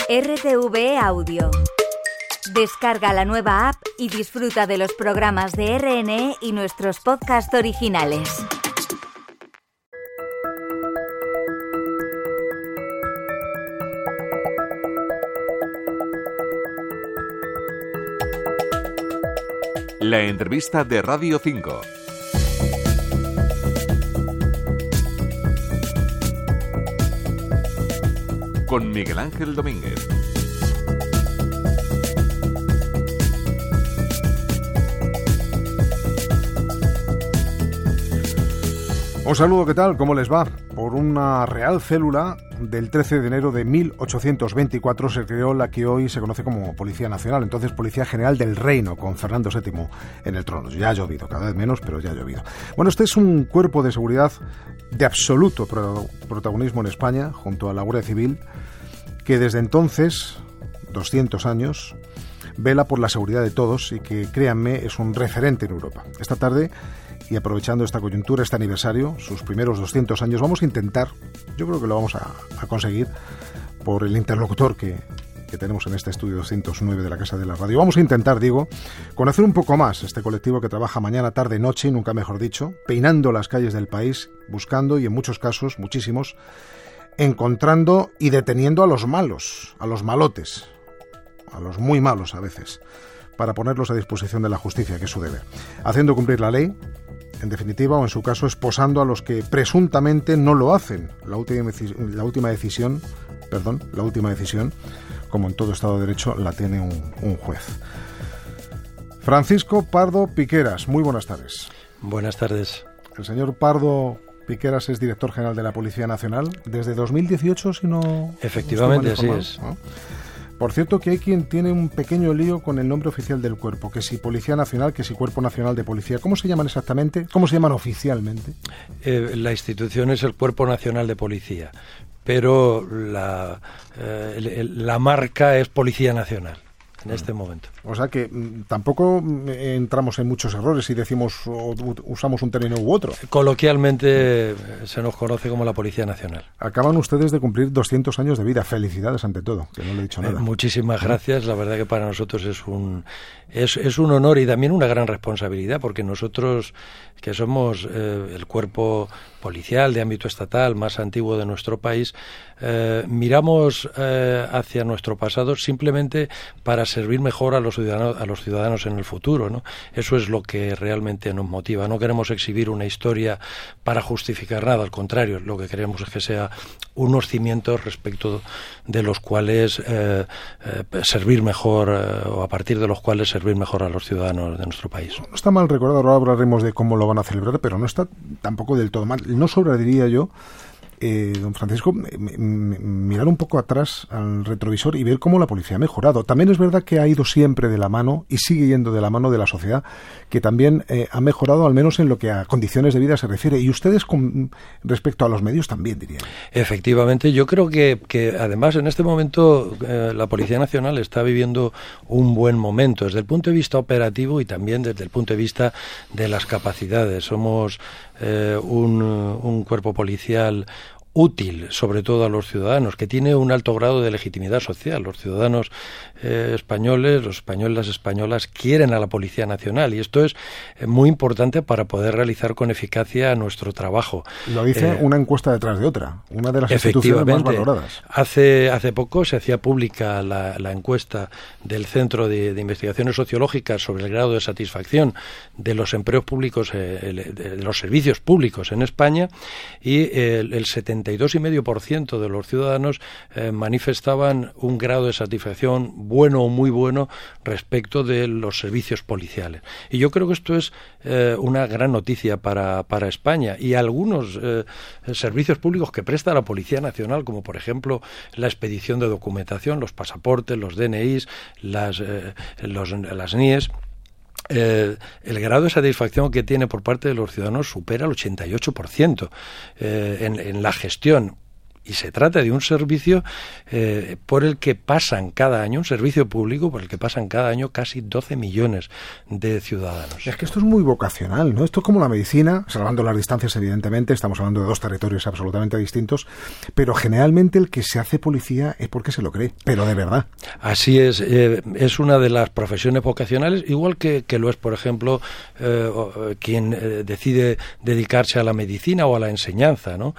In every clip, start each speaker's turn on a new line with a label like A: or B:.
A: RTV Audio. Descarga la nueva app y disfruta de los programas de RNE y nuestros podcasts originales.
B: La entrevista de Radio 5. Con Miguel Ángel Domínguez.
C: Un saludo, ¿qué tal? ¿Cómo les va? Por una real célula del 13 de enero de 1824 se creó la que hoy se conoce como Policía Nacional, entonces Policía General del Reino, con Fernando VII en el trono. Ya ha llovido, cada vez menos, pero ya ha llovido. Bueno, este es un cuerpo de seguridad de absoluto protagonismo en España, junto a la Guardia Civil, que desde entonces, 200 años, vela por la seguridad de todos y que, créanme, es un referente en Europa. Esta tarde, y aprovechando esta coyuntura, este aniversario, sus primeros 200 años, vamos a intentar, yo creo que lo vamos a conseguir por el interlocutor que tenemos en este estudio 209 de la Casa de la Radio. Vamos a intentar, conocer un poco más este colectivo que trabaja mañana, tarde, noche, nunca mejor dicho, peinando las calles del país, buscando y en muchos casos, muchísimos, encontrando y deteniendo a los malos, a los malotes, a los muy malos a veces, para ponerlos a disposición de la justicia, que es su deber, haciendo cumplir la ley, en definitiva, o en su caso, esposando a los que presuntamente no lo hacen. La última decisión, como en todo Estado de Derecho, la tiene un juez. Francisco Pardo Piqueras, muy buenas tardes.
D: Buenas tardes.
C: El señor Pardo Piqueras es director general de la Policía Nacional desde 2018, si no...
D: Efectivamente, así es.
C: ¿No? Por cierto, que hay quien tiene un pequeño lío con el nombre oficial del cuerpo, que si Policía Nacional, que si Cuerpo Nacional de Policía. ¿Cómo se llaman exactamente? ¿Cómo se llaman oficialmente?
D: La institución es el Cuerpo Nacional de Policía, pero la marca es Policía Nacional en este momento.
C: O sea que tampoco entramos en muchos errores si decimos o usamos un término u otro.
D: Coloquialmente se nos conoce como la Policía Nacional.
C: Acaban ustedes de cumplir 200 años de vida. Felicidades ante todo, que no le he dicho nada.
D: Muchísimas gracias. La verdad que para nosotros es un honor y también una gran responsabilidad, porque nosotros, que somos el cuerpo policial de ámbito estatal más antiguo de nuestro país, miramos hacia nuestro pasado simplemente para servir mejor a los ciudadanos en el futuro, ¿no? Eso es lo que realmente nos motiva. No queremos exhibir una historia para justificar nada, al contrario, lo que queremos es que sea unos cimientos respecto de los cuales servir mejor, o a partir de los cuales servir mejor a los ciudadanos de nuestro país.
C: No está mal recordado, ahora hablaremos de cómo lo van a celebrar, pero no está tampoco del todo mal. No sobra, diría yo, don Francisco, mirar un poco atrás al retrovisor y ver cómo la policía ha mejorado. También es verdad que ha ido siempre de la mano y sigue yendo de la mano de la sociedad, que también ha mejorado, al menos en lo que a condiciones de vida se refiere. Y ustedes, respecto a los medios, también dirían.
D: Efectivamente, yo creo que además en este momento la Policía Nacional está viviendo un buen momento desde el punto de vista operativo y también desde el punto de vista de las capacidades. Somos un cuerpo policial útil, sobre todo a los ciudadanos, que tiene un alto grado de legitimidad social. Los ciudadanos españoles, los españoles, las españolas quieren a la Policía Nacional, y esto es muy importante para poder realizar con eficacia nuestro trabajo.
C: Lo dice una encuesta detrás de otra, una de las instituciones más valoradas.
D: Hace poco se hacía pública la encuesta del Centro de Investigaciones Sociológicas sobre el grado de satisfacción de los empleos públicos, de los servicios públicos en España, y el 72,5% de los ciudadanos manifestaban un grado de satisfacción bueno o muy bueno respecto de los servicios policiales. Y yo creo que esto es una gran noticia para España. Y algunos servicios públicos que presta la Policía Nacional, como por ejemplo la expedición de documentación, los pasaportes, los DNIs, las NIEs, el grado de satisfacción que tiene por parte de los ciudadanos supera el 88% en la gestión Y se trata de un servicio por el que pasan cada año, un servicio público por el que pasan cada año casi 12 millones de ciudadanos.
C: Es que esto es muy vocacional, ¿no? Esto es como la medicina, salvando las distancias, evidentemente, estamos hablando de dos territorios absolutamente distintos, pero generalmente el que se hace policía es porque se lo cree, pero de verdad.
D: Así es una de las profesiones vocacionales, igual que lo es, por ejemplo, quien decide dedicarse a la medicina o a la enseñanza, ¿no?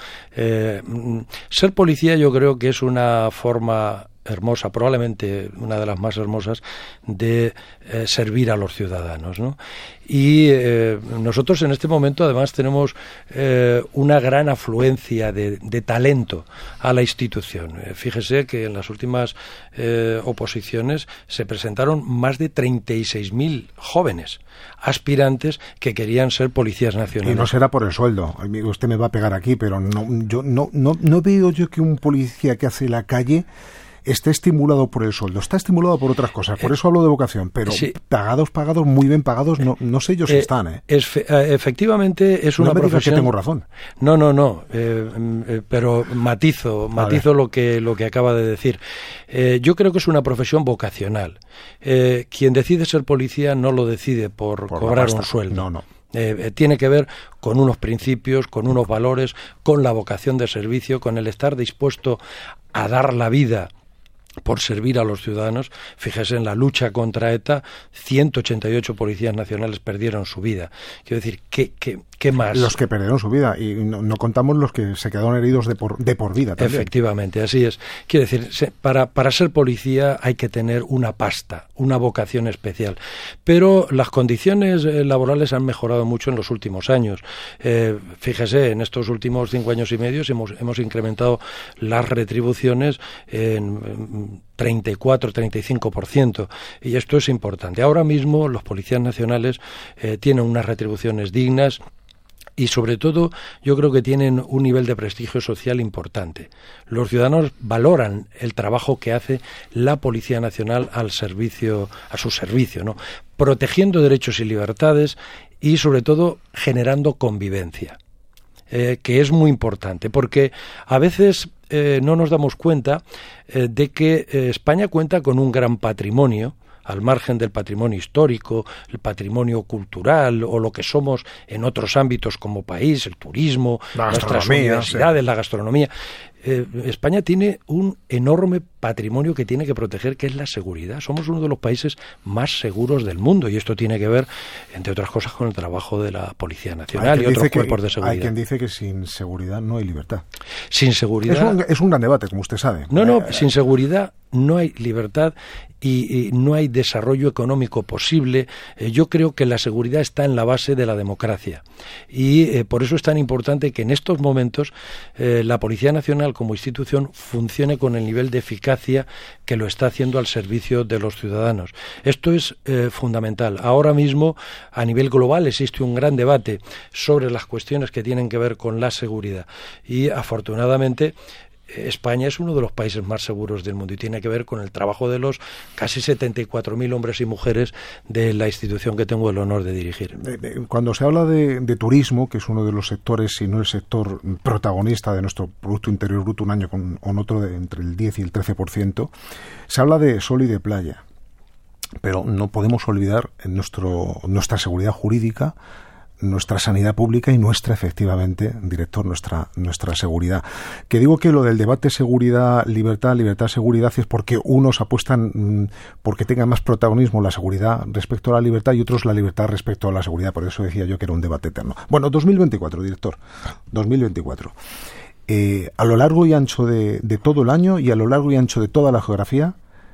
D: Ser policía yo creo que es una forma hermosa, probablemente una de las más hermosas, de servir a los ciudadanos, ¿no? Y nosotros en este momento además tenemos una gran afluencia de talento a la institución. Fíjese que en las últimas oposiciones se presentaron más de 36.000 jóvenes aspirantes que querían ser policías nacionales.
C: Y no será por el sueldo. Usted me va a pegar aquí, pero no veo yo que un policía que hace la calle esté estimulado por el sueldo, está estimulado por otras cosas, por eso hablo de vocación, pero sí, pagados, muy bien pagados, no sé yo si están.
D: Efectivamente es una profesión...
C: No me digas que tengo razón.
D: No, pero matizo lo que acaba de decir. Yo creo que es una profesión vocacional. Quien decide ser policía no lo decide por cobrar un sueldo.
C: No.
D: Tiene que ver con unos principios, con unos valores, con la vocación de servicio, con el estar dispuesto a dar la vida por servir a los ciudadanos. Fíjese, en la lucha contra ETA, 188 policías nacionales perdieron su vida. Quiero decir, ¿qué más?
C: Los que perdieron su vida, y no contamos los que se quedaron heridos de por vida también.
D: Efectivamente, así es. Quiero decir, para ser policía hay que tener una pasta, una vocación especial. Pero las condiciones laborales han mejorado mucho en los últimos años. Fíjese, en estos últimos 5 años y medio hemos incrementado las retribuciones en 34-35%, y esto es importante. Ahora mismo los policías nacionales tienen unas retribuciones dignas y sobre todo yo creo que tienen un nivel de prestigio social importante. Los ciudadanos valoran el trabajo que hace la Policía Nacional a su servicio, ¿no? Protegiendo derechos y libertades y sobre todo generando convivencia. Que es muy importante, porque a veces no nos damos cuenta de que España cuenta con un gran patrimonio, al margen del patrimonio histórico, el patrimonio cultural o lo que somos en otros ámbitos como país, el turismo, nuestras universidades, la gastronomía. España tiene un enorme patrimonio que tiene que proteger, que es la seguridad. Somos uno de los países más seguros del mundo y esto tiene que ver, entre otras cosas, con el trabajo de la Policía Nacional y otros cuerpos de seguridad.
C: Hay quien dice que sin seguridad no hay libertad.
D: Sin seguridad...
C: Es un gran debate, como usted sabe.
D: Sin seguridad no hay libertad y no hay desarrollo económico posible. Yo creo que la seguridad está en la base de la democracia y por eso es tan importante que en estos momentos la Policía Nacional como institución funcione con el nivel de eficacia que lo está haciendo al servicio de los ciudadanos. Esto es fundamental. Ahora mismo a nivel global existe un gran debate sobre las cuestiones que tienen que ver con la seguridad y afortunadamente España es uno de los países más seguros del mundo y tiene que ver con el trabajo de los casi 74.000 hombres y mujeres de la institución que tengo el honor de dirigir.
C: Cuando se habla de turismo, que es uno de los sectores, si no el sector protagonista de nuestro Producto Interior Bruto un año con otro de entre el 10 y el 13%, se habla de sol y de playa. Pero no podemos olvidar nuestra seguridad jurídica, nuestra sanidad pública y efectivamente, director, nuestra seguridad. Que digo que lo del debate seguridad-libertad, libertad-seguridad es porque unos apuestan porque tenga más protagonismo la seguridad respecto a la libertad y otros la libertad respecto a la seguridad. Por eso decía yo que era un debate eterno. Bueno, 2024, director. 2024. A lo largo y ancho de todo el año y a lo largo y ancho de toda la geografía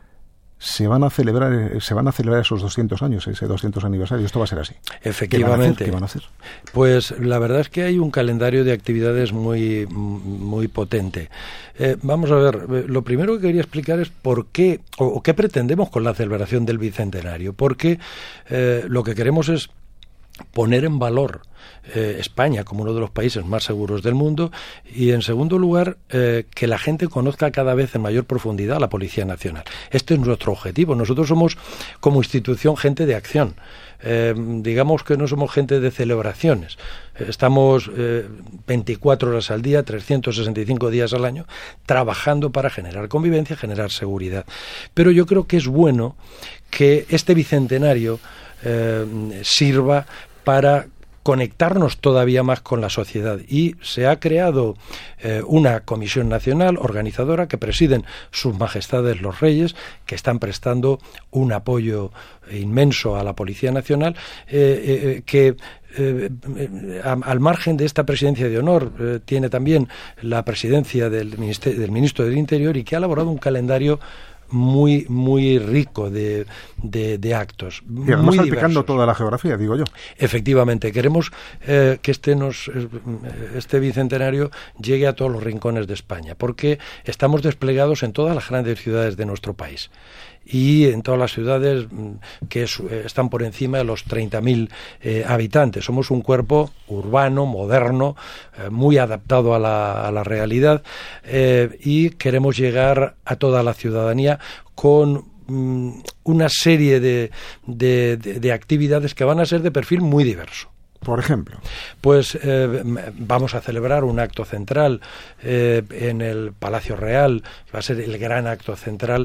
C: se van a celebrar esos 200 años, ese 200 aniversario. Esto va a ser así.
D: Efectivamente.
C: ¿Qué van a hacer?
D: Pues la verdad es que hay un calendario de actividades muy, muy potente. Vamos a ver, lo primero que quería explicar es por qué, o qué pretendemos con la celebración del Bicentenario. Porque lo que queremos es poner en valor España como uno de los países más seguros del mundo, y en segundo lugar, que la gente conozca cada vez en mayor profundidad a la Policía Nacional. Este es nuestro objetivo. Nosotros somos, como institución, gente de acción. Digamos que no somos gente de celebraciones. Estamos 24 horas al día, 365 días al año, trabajando para generar convivencia, generar seguridad. Pero yo creo que es bueno que este bicentenario sirva para conectarnos todavía más con la sociedad, y se ha creado una comisión nacional organizadora que presiden sus majestades los reyes, que están prestando un apoyo inmenso a la Policía Nacional, que al margen de esta presidencia de honor tiene también la presidencia del ministro del Interior, y que ha elaborado un calendario muy rico de actos.
C: Y además salpicando toda la geografía, digo yo.
D: Efectivamente, queremos que este bicentenario llegue a todos los rincones de España, porque estamos desplegados en todas las grandes ciudades de nuestro país, y en todas las ciudades que están por encima de los 30.000 habitantes. Somos un cuerpo urbano, moderno, muy adaptado a la realidad, y queremos llegar a toda la ciudadanía con una serie de actividades que van a ser de perfil muy diverso.
C: Por ejemplo,
D: pues vamos a celebrar un acto central en el Palacio Real, que va a ser el gran acto central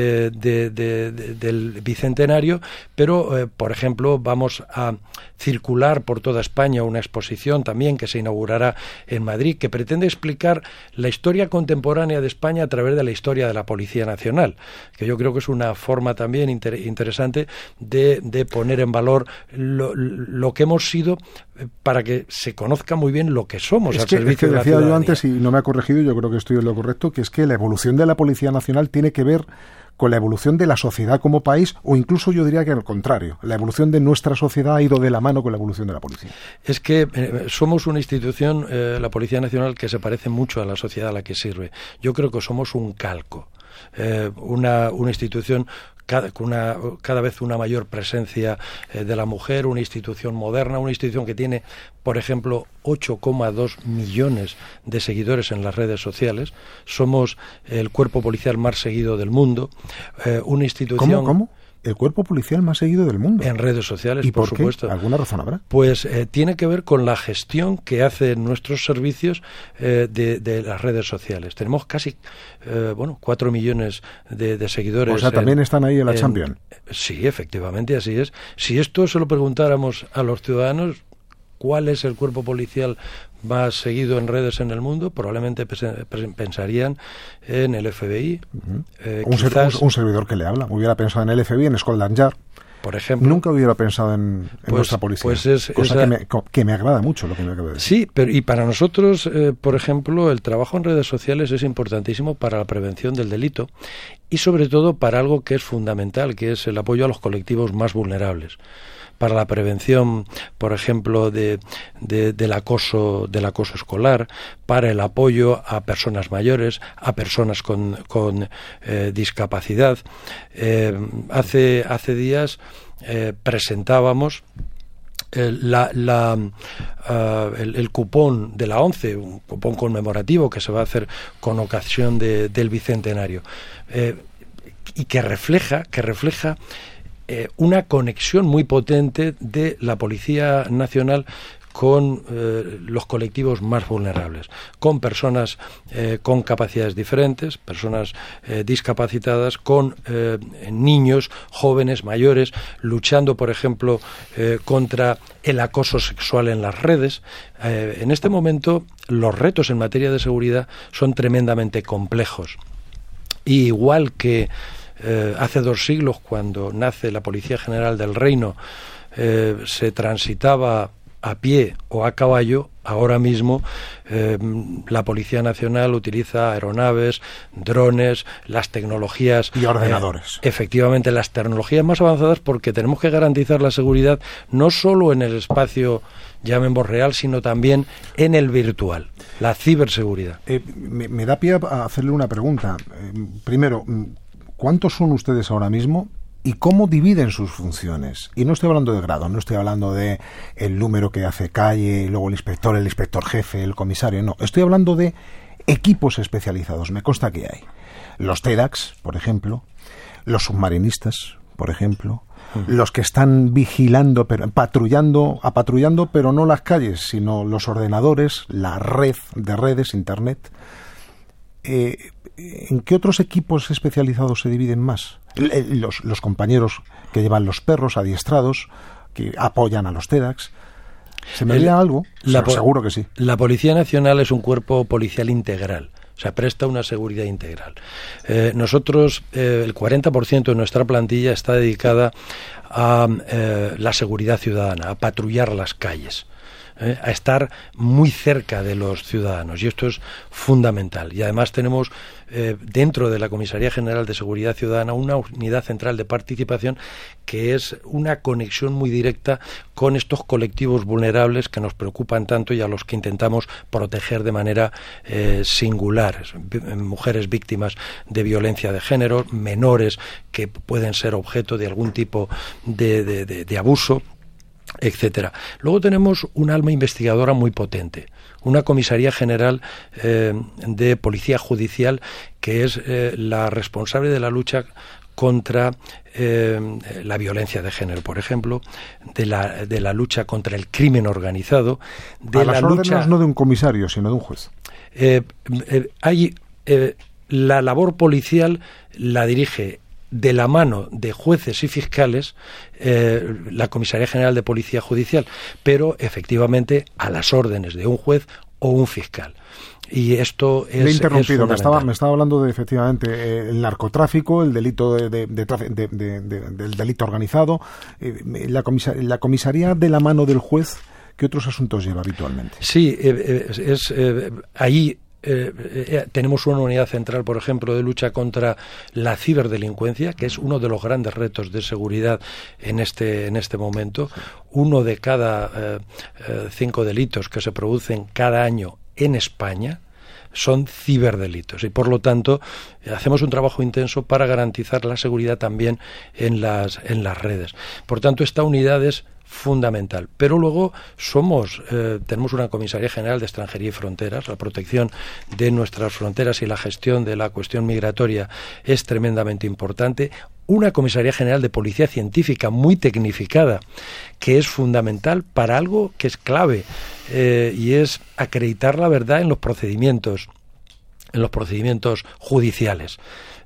D: del bicentenario, pero por ejemplo vamos a circular por toda España una exposición también que se inaugurará en Madrid, que pretende explicar la historia contemporánea de España a través de la historia de la Policía Nacional, que yo creo que es una forma también interesante de poner en valor lo que hemos sido, para que se conozca muy bien lo que somos al servicio de la ciudadanía.
C: Decía yo antes, y no me ha corregido, yo creo que estoy en lo correcto, que es que la evolución de la Policía Nacional tiene que ver con la evolución de la sociedad como país, o incluso yo diría que al contrario, la evolución de nuestra sociedad ha ido de la mano con la evolución de la policía.
D: Es que somos una institución, la Policía Nacional, que se parece mucho a la sociedad a la que sirve. Yo creo que somos un calco, una institución con cada vez una mayor presencia de la mujer, una institución moderna, una institución que tiene, por ejemplo, 8,2 millones de seguidores en las redes sociales. Somos el cuerpo policial más seguido del mundo, una institución...
C: ¿Cómo? El cuerpo policial más seguido del mundo.
D: En redes sociales,
C: ¿Y
D: por
C: qué?
D: supuesto.
C: ¿Alguna razón habrá?
D: Pues tiene que ver con la gestión que hacen nuestros servicios de las redes sociales. Tenemos casi 4 millones de seguidores.
C: O sea, también están ahí en la Champions.
D: Sí, efectivamente, así es. Si esto se lo preguntáramos a los ciudadanos, ¿cuál es el cuerpo policial más seguido en redes en el mundo? Probablemente pensarían en el FBI.
C: Un servidor que le habla. Hubiera pensado en el FBI, en Scotland Yard.
D: Por ejemplo.
C: Nunca hubiera pensado en nuestra policía.
D: Pues
C: cosa que me agrada mucho lo que me acaba de decir.
D: Sí, pero y para nosotros, por ejemplo, el trabajo en redes sociales es importantísimo para la prevención del delito, y sobre todo para algo que es fundamental, que es el apoyo a los colectivos más vulnerables. Para la prevención, por ejemplo, del acoso escolar, para el apoyo a personas mayores, a personas con discapacidad. Hace días presentábamos el cupón de la ONCE, un cupón conmemorativo que se va a hacer con ocasión del bicentenario, y que refleja una conexión muy potente de la Policía Nacional con los colectivos más vulnerables, con personas con capacidades diferentes, personas discapacitadas, con niños, jóvenes, mayores, luchando, por ejemplo, contra el acoso sexual en las redes. En este momento, los retos en materia de seguridad son tremendamente complejos. Y igual que hace 2 siglos, cuando nace la Policía General del Reino, se transitaba a pie o a caballo, ahora mismo la Policía Nacional utiliza aeronaves, drones, las tecnologías...
C: Y ordenadores.
D: Efectivamente, las tecnologías más avanzadas, porque tenemos que garantizar la seguridad no solo en el espacio, llamemos real, sino también en el virtual, la ciberseguridad.
C: Me da pie a hacerle una pregunta. Primero, ¿cuántos son ustedes ahora mismo? y cómo dividen sus funciones. Y no estoy hablando de grado, no estoy hablando de el número que hace calle, y luego el inspector jefe, el comisario, no. Estoy hablando de equipos especializados. Me consta que hay. Los TEDx, por ejemplo, los submarinistas, por ejemplo, los que están vigilando, patrullando, pero no las calles, sino los ordenadores, la red de redes, Internet. ¿En qué otros equipos especializados se dividen más? Los compañeros que llevan los perros adiestrados, que apoyan a los TEDx. ¿Se me olvida algo? Seguro que sí.
D: La Policía Nacional es un cuerpo policial integral. O sea, presta una seguridad integral. Nosotros, el 40% de nuestra plantilla está dedicada a la seguridad ciudadana, a patrullar las calles, a estar muy cerca de los ciudadanos, y esto es fundamental. Y además tenemos dentro de la Comisaría General de Seguridad Ciudadana una unidad central de participación que es una conexión muy directa con estos colectivos vulnerables que nos preocupan tanto y a los que intentamos proteger de manera singular. Mujeres víctimas de violencia de género, menores que pueden ser objeto de algún tipo de abuso, etcétera. Luego tenemos un alma investigadora muy potente, una Comisaría General de Policía Judicial que es la responsable de la lucha contra la violencia de género, por ejemplo, de la lucha contra el crimen organizado, de
C: las órdenes no de un comisario, sino de un juez.
D: La labor policial la dirige de la mano de jueces y fiscales la Comisaría General de Policía Judicial, pero efectivamente a las órdenes de un juez o un fiscal. Y esto es...
C: Le he interrumpido, me estaba hablando de efectivamente el narcotráfico, el delito del delito organizado, la comisaría de la mano del juez. ¿Qué otros asuntos lleva habitualmente?
D: Sí, ahí tenemos una unidad central, por ejemplo, de lucha contra la ciberdelincuencia, que es uno de los grandes retos de seguridad en este momento. Uno de cada 5 delitos que se producen cada año en España son ciberdelitos, y por lo tanto hacemos un trabajo intenso para garantizar la seguridad también en las redes. Por tanto, esta unidad es fundamental. Pero luego tenemos una Comisaría General de Extranjería y Fronteras. La protección de nuestras fronteras y la gestión de la cuestión migratoria es tremendamente importante. Una Comisaría General de Policía Científica muy tecnificada, que es fundamental para algo que es clave, y es acreditar la verdad en los procedimientos judiciales.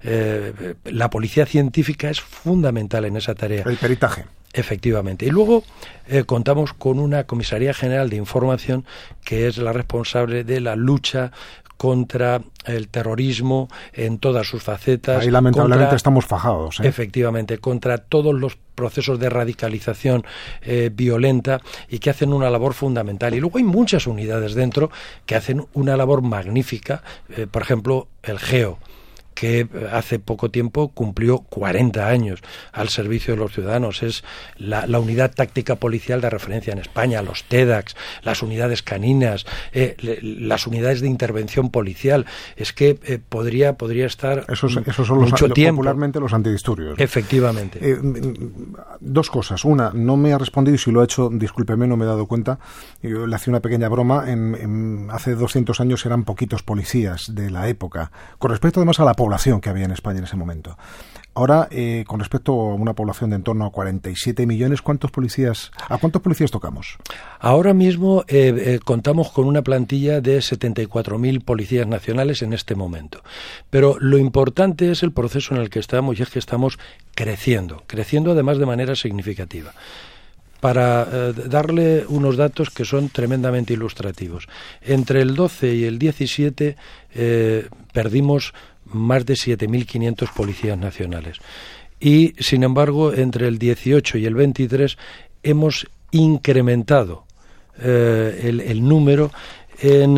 D: La policía científica es fundamental en esa tarea.
C: El peritaje.
D: Efectivamente. Y luego contamos con una Comisaría General de Información que es la responsable de la lucha contra el terrorismo en todas sus facetas.
C: Ahí lamentablemente estamos fajados.
D: Efectivamente, contra todos los procesos de radicalización violenta, y que hacen una labor fundamental. Y luego hay muchas unidades dentro que hacen una labor magnífica. Por ejemplo, el GEO, que hace poco tiempo cumplió 40 años al servicio de los ciudadanos. Es la unidad táctica policial de referencia en España, los TEDx, las unidades caninas, las unidades de intervención policial. Es que podría estar
C: esos son
D: mucho tiempo.
C: Popularmente los antidisturbios.
D: Efectivamente.
C: Dos cosas. Una, no me ha respondido, y si lo ha hecho, discúlpeme, no me he dado cuenta. Yo le hacía una pequeña broma. Hace 200 años eran poquitos policías de la época, con respecto además a la población que había en España en ese momento. Ahora, con respecto a una población de en torno a 47 millones, ¿a cuántos policías tocamos?
D: Ahora mismo contamos con una plantilla de 74.000 policías nacionales en este momento. Pero lo importante es el proceso en el que estamos, y es que estamos creciendo además de manera significativa. Para darle unos datos que son tremendamente ilustrativos. Entre el 12 y el 17 perdimos más de 7.500 policías nacionales. Y, sin embargo, entre el 18 y el 23 hemos incrementado el número en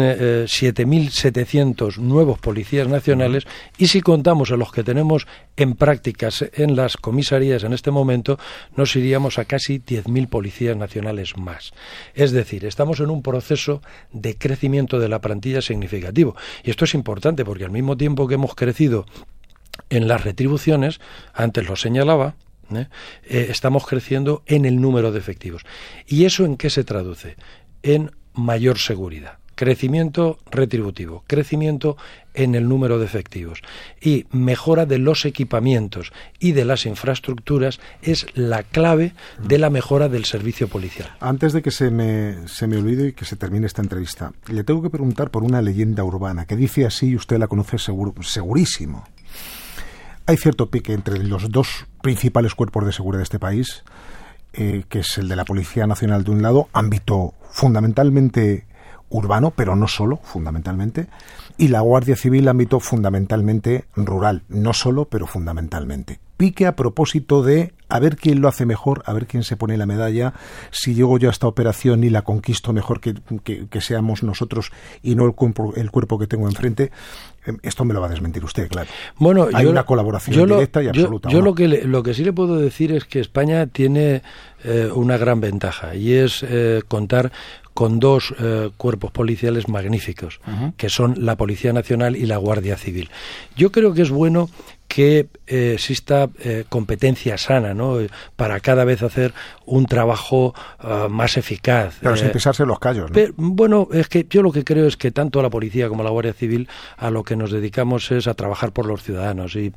D: 7.700 nuevos policías nacionales, y si contamos a los que tenemos en prácticas en las comisarías en este momento, nos iríamos a casi 10.000 policías nacionales más. Es decir, estamos en un proceso de crecimiento de la plantilla significativo. Y esto es importante porque al mismo tiempo que hemos crecido en las retribuciones, antes lo señalaba, estamos creciendo en el número de efectivos. ¿Y eso en qué se traduce? En mayor seguridad. Crecimiento retributivo, crecimiento en el número de efectivos y mejora de los equipamientos y de las infraestructuras es la clave de la mejora del servicio policial.
C: Antes de que se me olvide y que se termine esta entrevista, le tengo que preguntar por una leyenda urbana que dice así, y usted la conoce segurísimo. Hay cierto pique entre los dos principales cuerpos de seguridad de este país, que es el de la Policía Nacional de un lado, ámbito fundamentalmente urbano, pero no solo, fundamentalmente, y la Guardia Civil, ámbito fundamentalmente rural, no solo, pero fundamentalmente. Pique a propósito de a ver quién lo hace mejor, a ver quién se pone la medalla, si llego yo a esta operación y la conquisto mejor que seamos nosotros y no el cuerpo que tengo enfrente. Esto me lo va a desmentir usted, claro.
D: Bueno,
C: hay una colaboración directa y absoluta.
D: Yo lo que sí le puedo decir es que España tiene una gran ventaja, y es contar con dos cuerpos policiales magníficos, que son la Policía Nacional y la Guardia Civil. Yo creo que es bueno que exista competencia sana, ¿no?, para cada vez hacer un trabajo más eficaz.
C: Pero sin pisarse los callos, ¿no?
D: Pero, bueno, es que yo lo que creo es que tanto la Policía como la Guardia Civil a lo que nos dedicamos es a trabajar por los ciudadanos. Y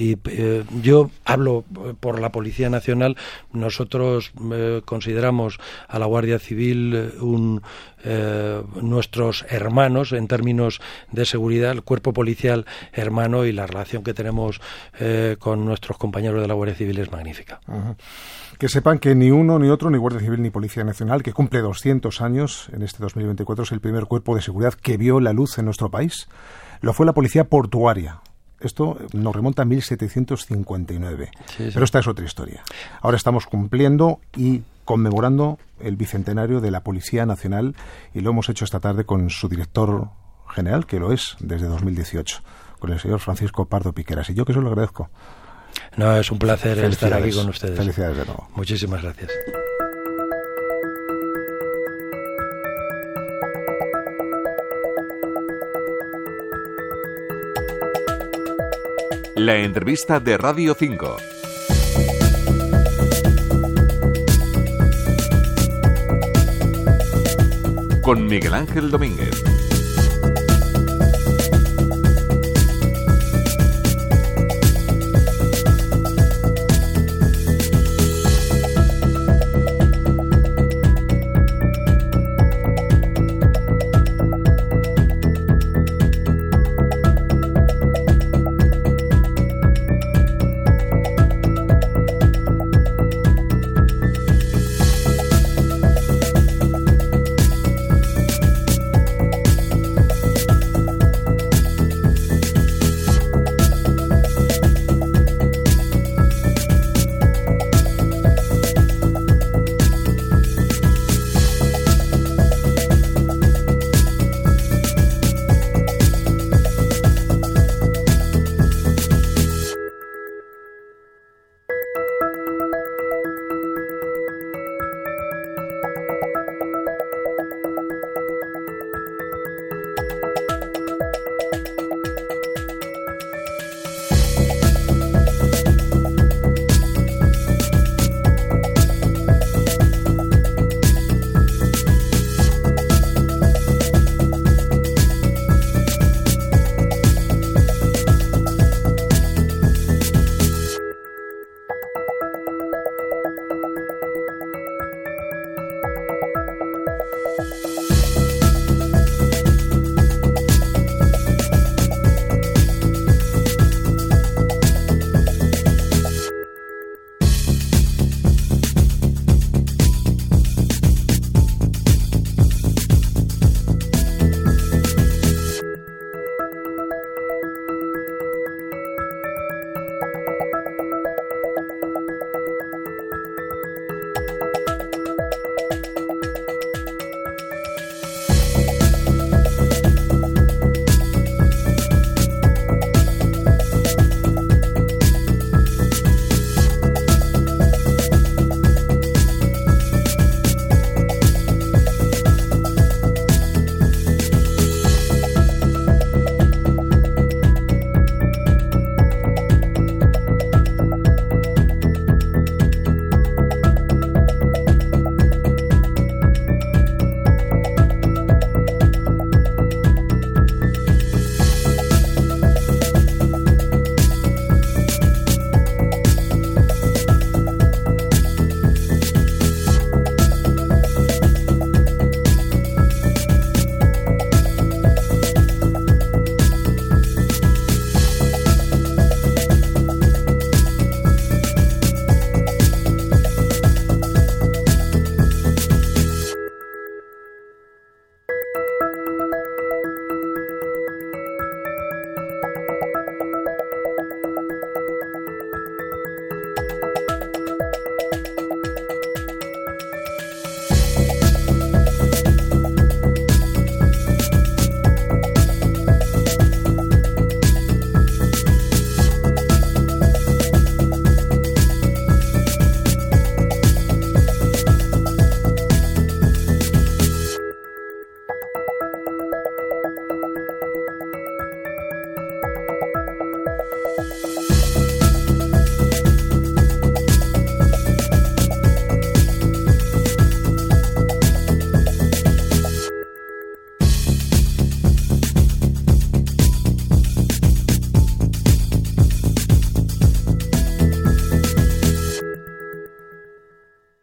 D: yo hablo por la Policía Nacional. Nosotros consideramos a la Guardia Civil nuestros hermanos en términos de seguridad, el cuerpo policial hermano, y la relación que tenemos con nuestros compañeros de la Guardia Civil es magnífica.
C: Que sepan que ni uno, ni otro, ni Guardia Civil ni Policía Nacional, que cumple 200 años en este 2024, es el primer cuerpo de seguridad que vio la luz en nuestro país. Lo fue la Policía Portuaria. Esto nos remonta a 1759. Sí. Pero esta es otra historia. Ahora estamos cumpliendo y conmemorando el bicentenario de la Policía Nacional, y lo hemos hecho esta tarde con su director general, que lo es desde 2018, con el señor Francisco Pardo Piqueras. Y yo que se lo agradezco.
D: No, es un placer estar aquí con ustedes.
C: Felicidades de nuevo.
D: Muchísimas gracias.
B: La entrevista de Radio 5. Con Miguel Ángel Domínguez.